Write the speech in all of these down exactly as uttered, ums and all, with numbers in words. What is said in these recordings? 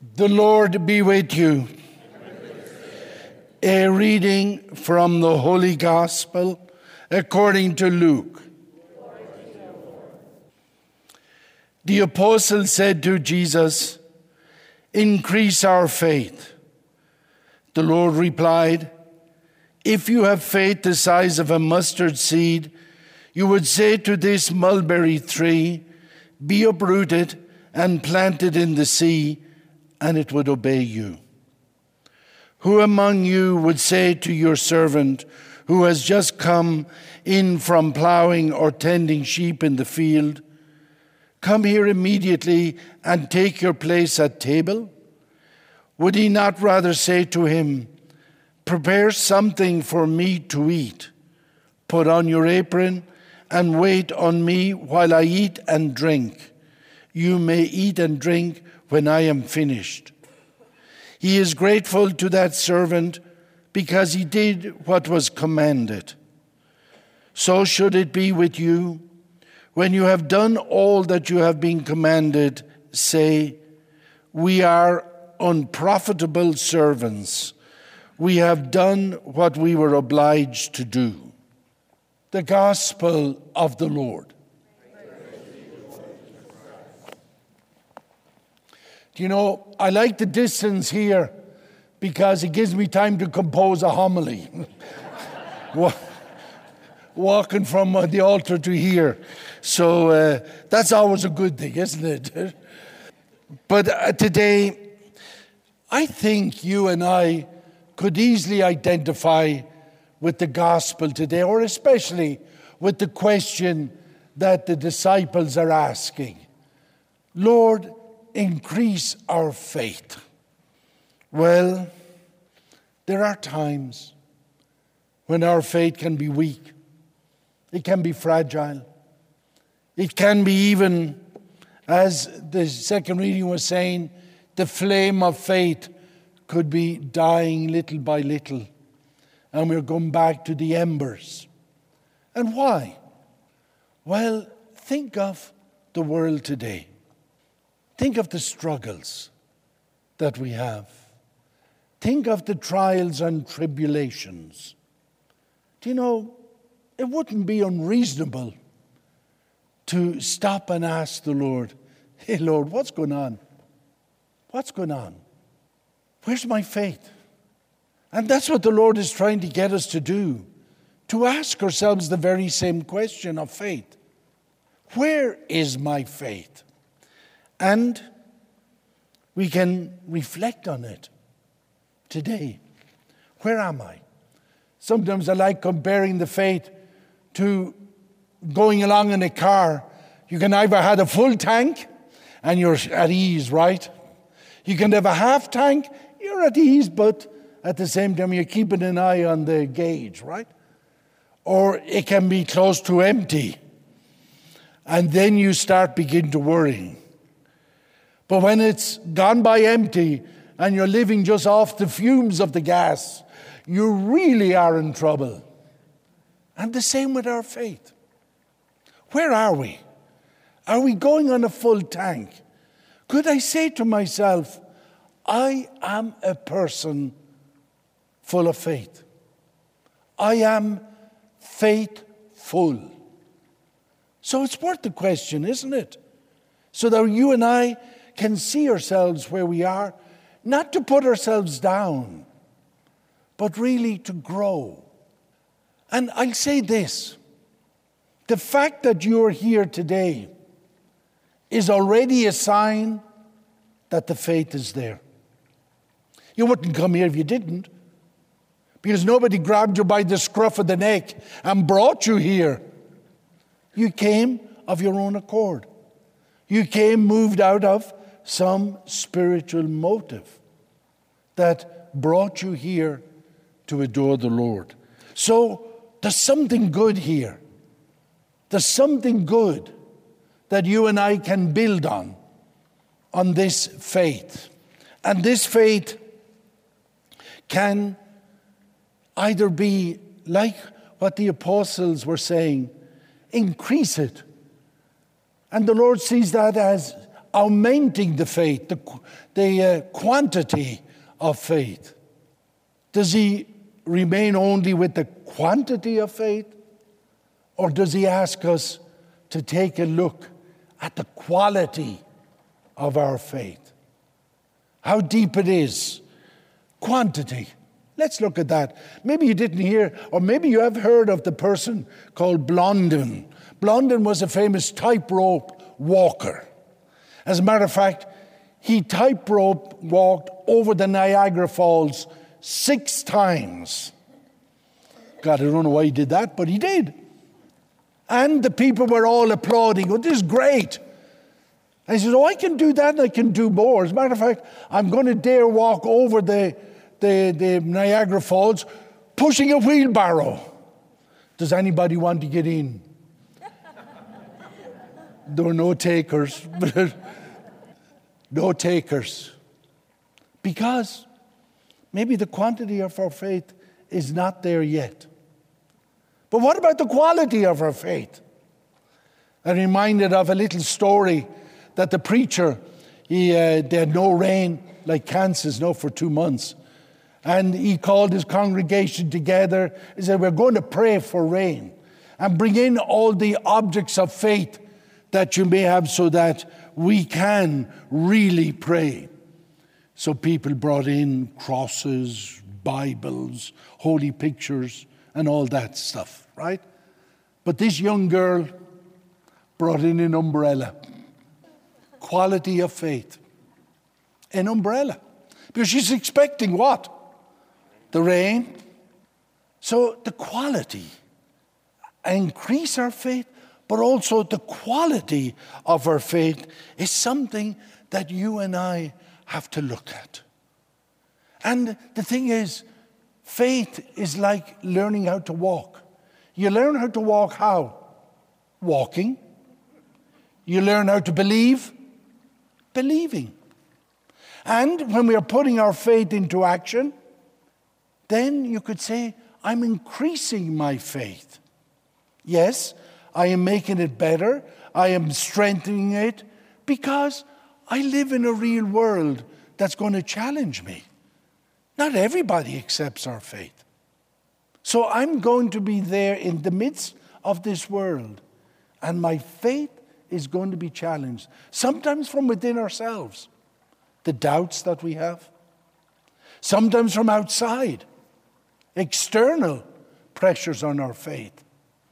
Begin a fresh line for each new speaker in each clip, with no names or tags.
The Lord be with you. A reading from the Holy Gospel according to Luke. The apostle said to Jesus, "Increase our faith." The Lord replied, "If you have faith the size of a mustard seed, you would say to this mulberry tree, 'Be uprooted and planted in the sea,' and it would obey you. Who among you would say to your servant who has just come in from plowing or tending sheep in the field, 'Come here immediately and take your place at table'? Would he not rather say to him, 'Prepare something for me to eat, put on your apron, and wait on me while I eat and drink? You may eat and drink when I am finished'? He is grateful to that servant because he did what was commanded. So should it be with you. When you have done all that you have been commanded, say, 'We are unprofitable servants. We have done what we were obliged to do.'" The Gospel of the Lord. You know, I like the distance here because it gives me time to compose a homily. Walking from the altar to here. So uh, that's always a good thing, isn't it? But uh, today, I think you and I could easily identify with the gospel today, or especially with the question that the disciples are asking. Lord, increase our faith. Well, there are times when our faith can be weak. It can be fragile. It can be even, as the second reading was saying, the flame of faith could be dying little by little. And we're going back to the embers. And why? Well, think of the world today. Think of the struggles that we have. Think of the trials and tribulations. Do you know, it wouldn't be unreasonable to stop and ask the Lord, "Hey, Lord, what's going on? What's going on? Where's my faith?" And that's what the Lord is trying to get us to do, to ask ourselves the very same question of faith. Where is my faith? And we can reflect on it today. Where am I? Sometimes I like comparing the faith to going along in a car. You can either have a full tank and you're at ease, right? You can have a half tank, you're at ease, but at the same time you're keeping an eye on the gauge, right? Or it can be close to empty. And then you start begin to worry. But when it's gone by empty and you're living just off the fumes of the gas, you really are in trouble. And the same with our faith. Where are we? Are we going on a full tank? Could I say to myself, I am a person full of faith. I am faithful. So it's worth the question, isn't it? So that you and I can see ourselves where we are, not to put ourselves down, but really to grow. And I'll say this, the fact that you're here today is already a sign that the faith is there. You wouldn't come here if you didn't, because nobody grabbed you by the scruff of the neck and brought you here. You came of your own accord. You came moved out of some spiritual motive that brought you here to adore the Lord. So there's something good here. There's something good that you and I can build on, on this faith. And this faith can either be like what the apostles were saying, increase it. And the Lord sees that as augmenting the faith, the, the uh, quantity of faith? Does he remain only with the quantity of faith? Or does he ask us to take a look at the quality of our faith? How deep it is. Quantity. Let's look at that. Maybe you didn't hear, or maybe you have heard of the person called Blondin. Blondin was a famous tightrope walker. As a matter of fact, he tightrope walked over the Niagara Falls six times. God, I don't know why he did that, but he did. And the people were all applauding. Oh, this is great. And he said, oh, I can do that and I can do more. As a matter of fact, I'm going to dare walk over the, the, the Niagara Falls pushing a wheelbarrow. Does anybody want to get in? There were no takers. No takers. Because maybe the quantity of our faith is not there yet. But what about the quality of our faith? I'm reminded of a little story that the preacher, he uh, they had no rain, like Kansas, no, for two months. And he called his congregation together. He said, we're going to pray for rain and bring in all the objects of faith that you may have so that we can really pray. So people brought in crosses, Bibles, holy pictures, and all that stuff, right? But this young girl brought in an umbrella. Quality of faith. An umbrella. Because she's expecting what? The rain. So the quality. Increase our faith, but also the quality of our faith is something that you and I have to look at. And the thing is, faith is like learning how to walk. You learn how to walk how? Walking. You learn how to believe? Believing. And when we are putting our faith into action, then you could say, I'm increasing my faith. Yes, I am making it better. I am strengthening it because I live in a real world that's going to challenge me. Not everybody accepts our faith. So I'm going to be there in the midst of this world, and my faith is going to be challenged, sometimes from within ourselves, the doubts that we have, sometimes from outside, external pressures on our faith.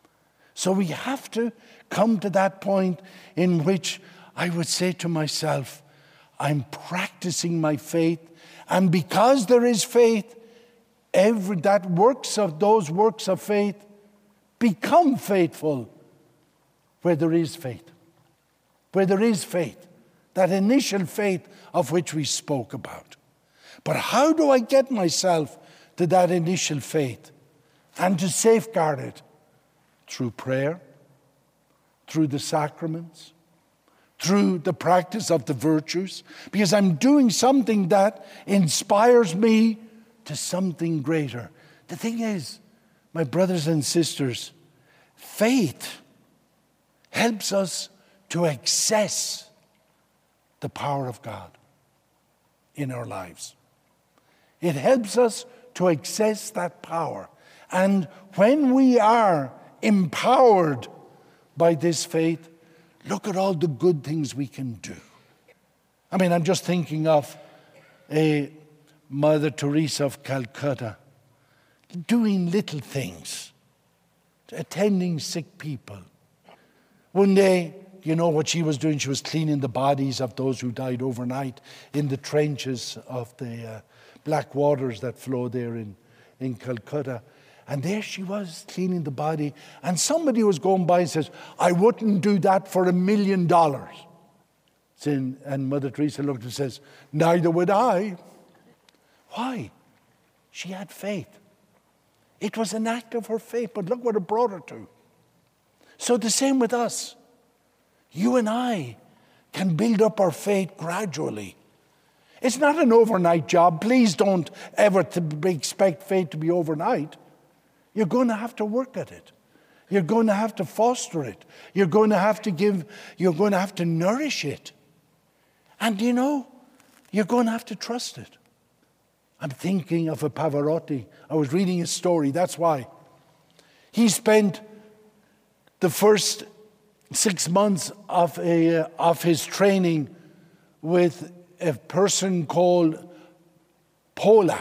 So we have to come to that point in which I would say to myself, I'm practicing my faith, and because there is faith, every that works of those works of faith become faithful where there is faith. Where there is faith, that initial faith of which we spoke about. But how do I get myself to that initial faith and to safeguard it? Through prayer, through the sacraments, through the practice of the virtues, because I'm doing something that inspires me to something greater. The thing is, my brothers and sisters, faith helps us to access the power of God in our lives. It helps us to access that power. And when we are empowered by this faith, look at all the good things we can do. I mean, I'm just thinking of a Mother Teresa of Calcutta doing little things, attending sick people. One day, you know what she was doing? She was cleaning the bodies of those who died overnight in the trenches of the uh, black waters that flow there in, in Calcutta. And there she was cleaning the body. And somebody was going by and says, I wouldn't do that for a million dollars. And Mother Teresa looked and says, neither would I. Why? She had faith. It was an act of her faith, but look what it brought her to. So the same with us. You and I can build up our faith gradually. It's not an overnight job. Please don't ever to expect faith to be overnight. You're going to have to work at it. You're going to have to foster it. You're going to have to give, you're going to have to nourish it. And you know, you're going to have to trust it. I'm thinking of a Pavarotti. I was reading his story, that's why. He spent the first six months of, a, uh, of his training with a person called Pola.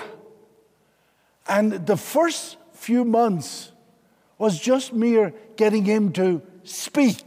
And the first few months was just mere getting him to speak,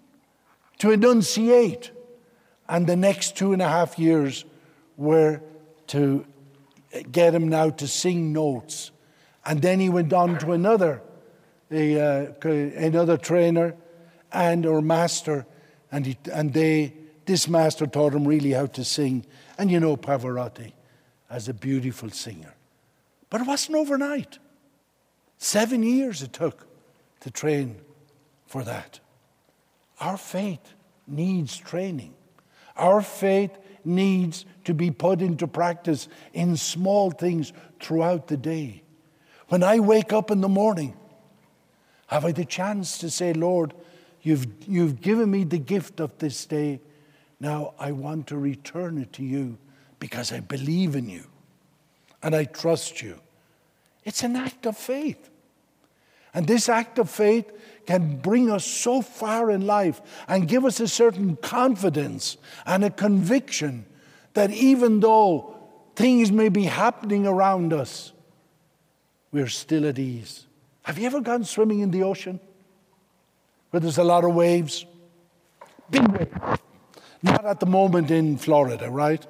to enunciate. And the next two and a half years were to get him now to sing notes. And then he went on to another, a, uh, another trainer and or master, and he, and they this master taught him really how to sing. And you know Pavarotti as a beautiful singer. But it wasn't overnight. Seven years it took to train for that. Our faith needs training. Our faith needs to be put into practice in small things throughout the day. When I wake up in the morning, have I the chance to say, Lord, you've, you've given me the gift of this day. Now I want to return it to you because I believe in you and I trust you. It's an act of faith. And this act of faith can bring us so far in life and give us a certain confidence and a conviction that even though things may be happening around us, we're still at ease. Have you ever gone swimming in the ocean where there's a lot of waves? Big waves. Not at the moment in Florida, right?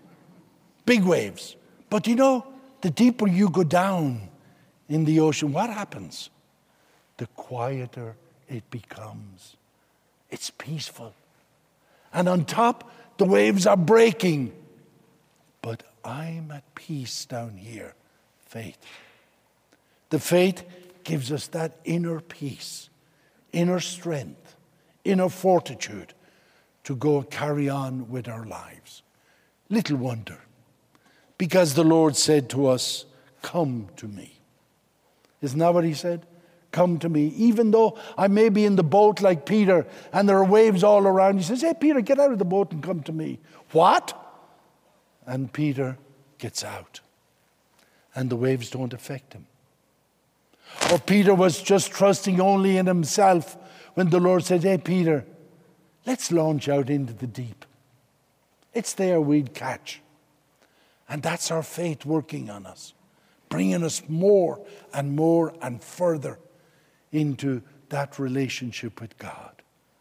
Big waves. But you know, the deeper you go down in the ocean, what happens? The quieter it becomes. It's peaceful. And on top, the waves are breaking. But I'm at peace down here. Faith. The faith gives us that inner peace, inner strength, inner fortitude to go and carry on with our lives. Little wonder. Because the Lord said to us, come to me. Isn't that what he said? Come to me. Even though I may be in the boat like Peter and there are waves all around, he says, hey, Peter, get out of the boat and come to me. What? And Peter gets out. And the waves don't affect him. Or Peter was just trusting only in himself when the Lord said, hey, Peter, let's launch out into the deep. It's there we'd catch. And that's our faith working on us, bringing us more and more and further into that relationship with God.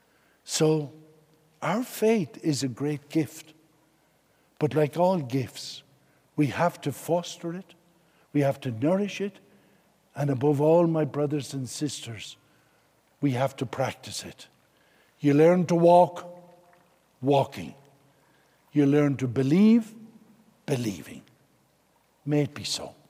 So our faith is a great gift. But like all gifts, we have to foster it, we have to nourish it, and above all, my brothers and sisters, we have to practice it. You learn to walk, walking. You learn to believe, believing. May it be so.